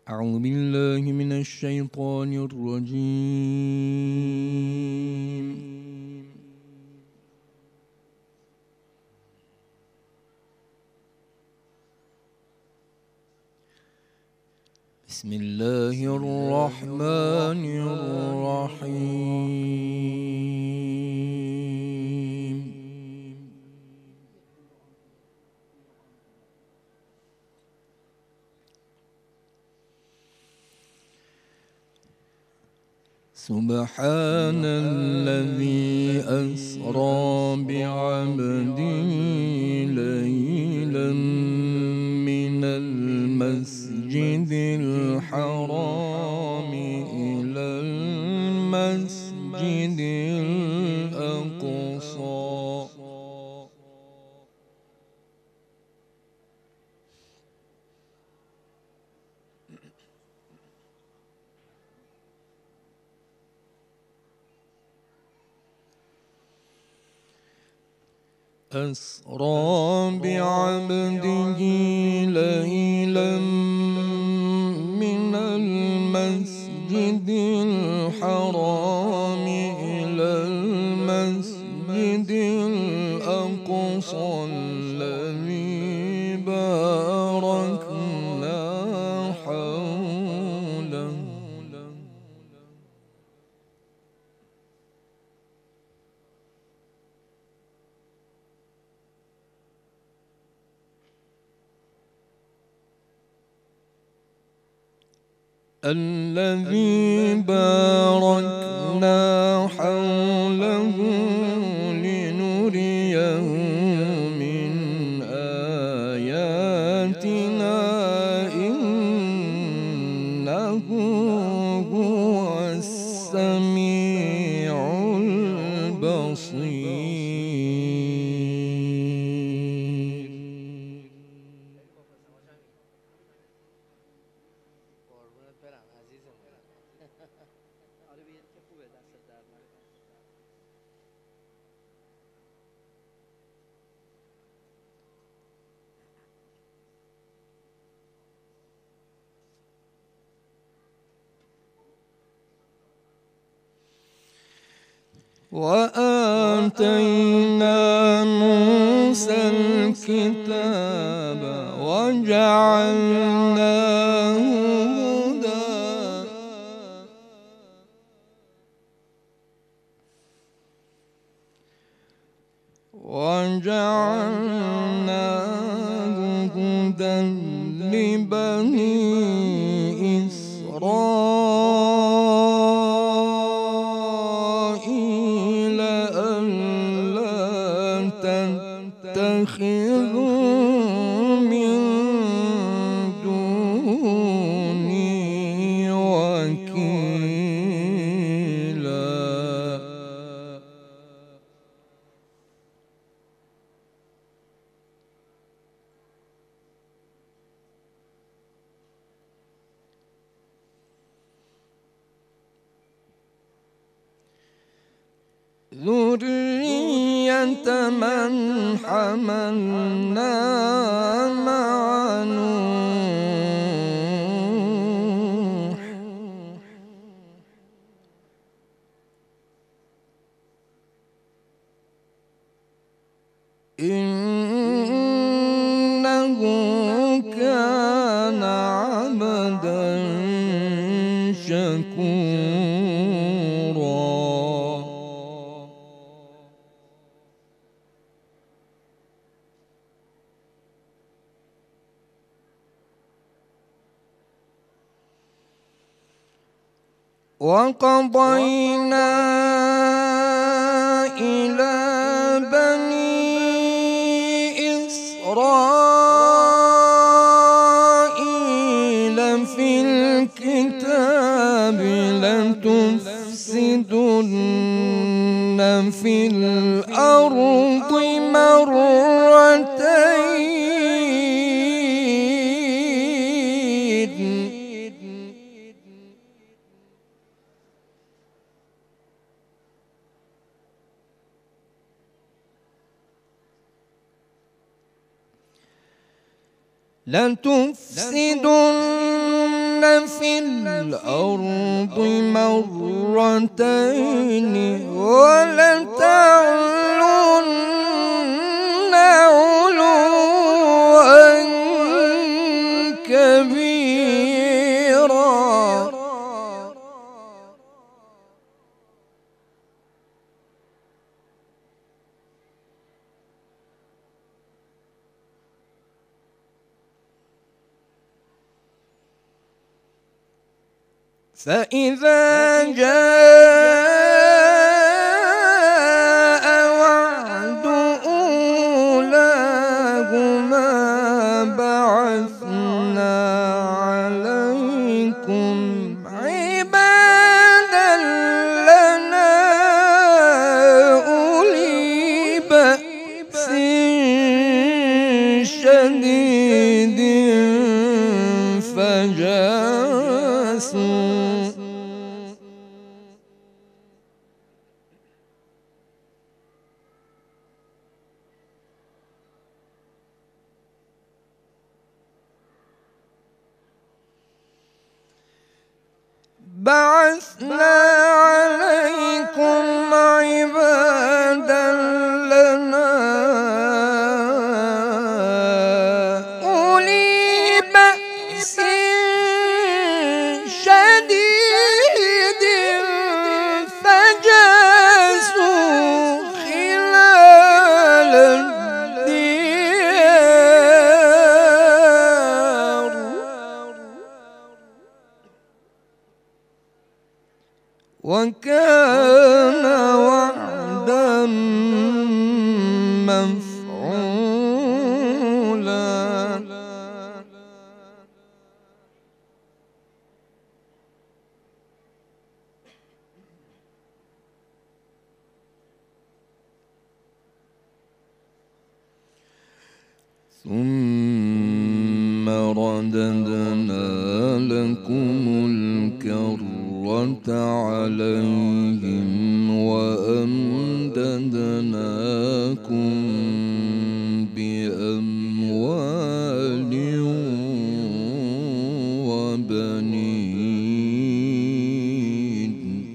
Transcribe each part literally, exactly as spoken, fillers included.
أعوذ بالله من الشيطان الرجيم. بسم الله الرحمن الرحيم. سبحان الذي أسرى بعبده ليلا من المسجد الحرام إلى المسجد الأقصى أسرى بعبده ليلا من المسجد الحرام إلى المسجد الأقصى الذي باركنا حوله الذي باركنا حوله لنريه من آياتنا إنه هو السميع البصير. وآتينا موسى الكتاب وجعلناه هدى وجعلناه هدى لبني إسرائيل ألا تتخذوا من دوني وكيلا. ذرية من حملنا مع نوح إنه كان عبدا شكورا. وقضينا إلى بني إسرائيل في الكتاب لتفسدن في الأرض مرتين لتفسدن في الأرض مرتين ولتعلن علوا كبيرا. فإذا جاء وعد أولاهما بعثنا عليكم عبادا لنا أولي بأس شديد فجاسوا بعثنا عليكم عبادا لنا أولي بأس شديد فجاسوا خلال الديار وكان وعدا مفعولا. ثم رددنا لكم الكرة عليهم وأمددناكم بأموال وبنين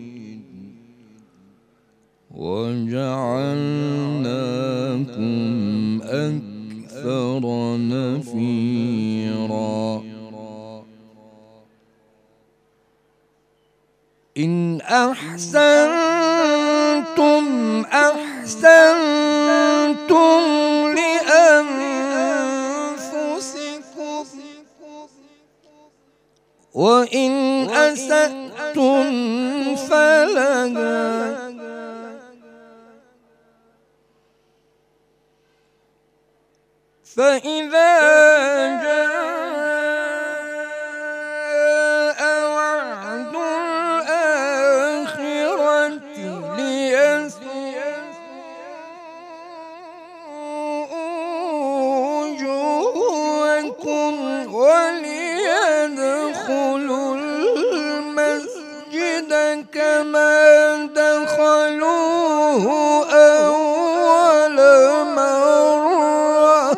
وجعلناكم أكثر نفيرا. إن أحسنتم أحسنتم لأنفسكم وإن أسأتم فلها فإذا جاء وعد الآخرة ليسوءوا وجوهكم وليدخلوا المسجد كما دخلوه أول مرة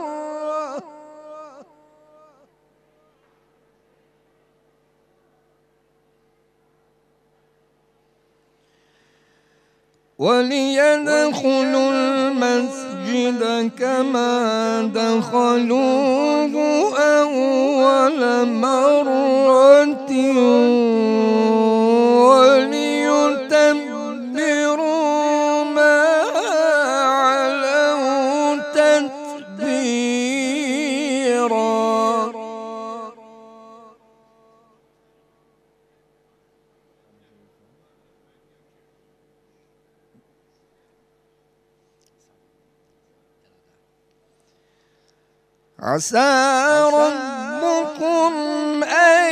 وليدخلوا المسجد كما دخلوه أول مرة وليتبروا ما علوا تتبيرا. عسى ربكم أن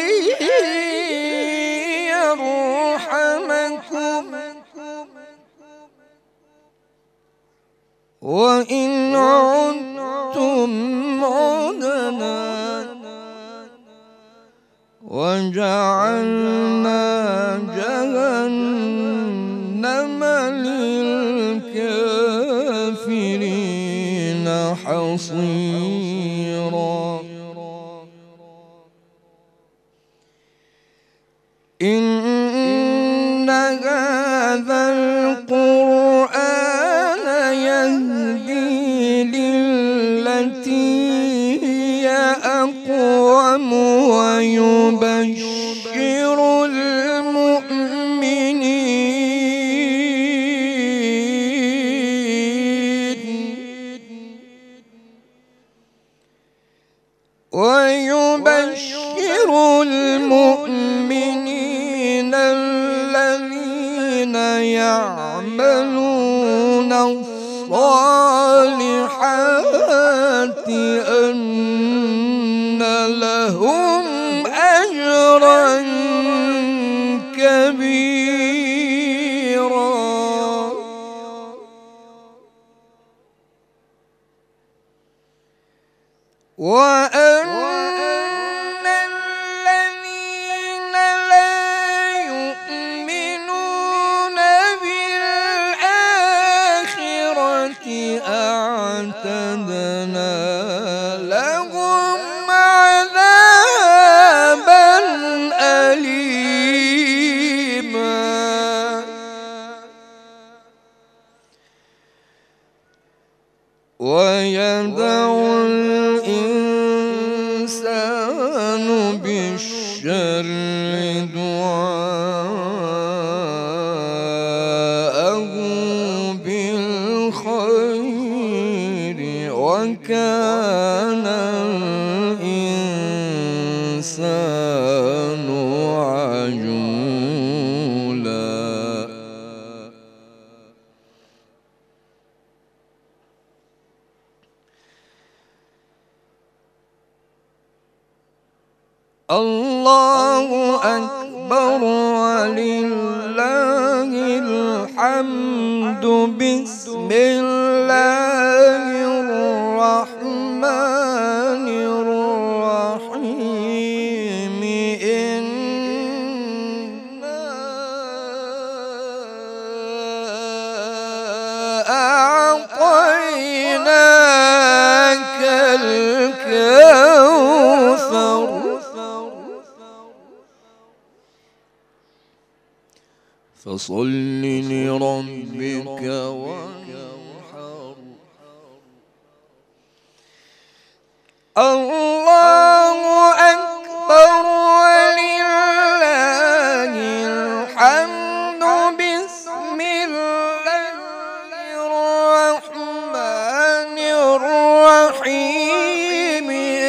يرحمكم وإن عدتم عدنا وجعلنا جهنم للكافرين حصيرا. هذا القرآن يهدي للتي هي أقوم ويبشر ويبشر المؤمنين الذين يعملون الصالحات أن لهم أجرا كبيرا. وأن الذين لا يؤمنون بالآخرة أعتدنا لهم عذابا أليما. ويدعو الإنسان بالشر دعاءه بالخير وكان الإنسان عجولا. الله أكبر ولله الحمد. بسم الله الرحمن الرحيم. إنا أعطيناك الكوثر فصل لربك وانحر. الله أكبر ولله الحمد. بسم الله الرحمن الرحيم.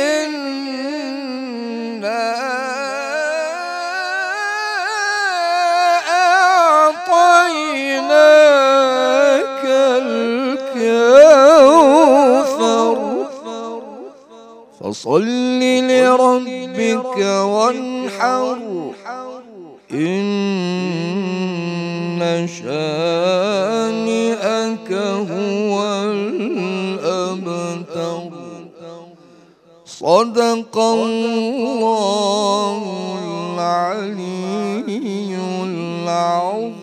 إنا أعطيناك الكوثر فصل لربك وانحر. إن شانئك هو الأبتر. صدق الله العلي العظيم.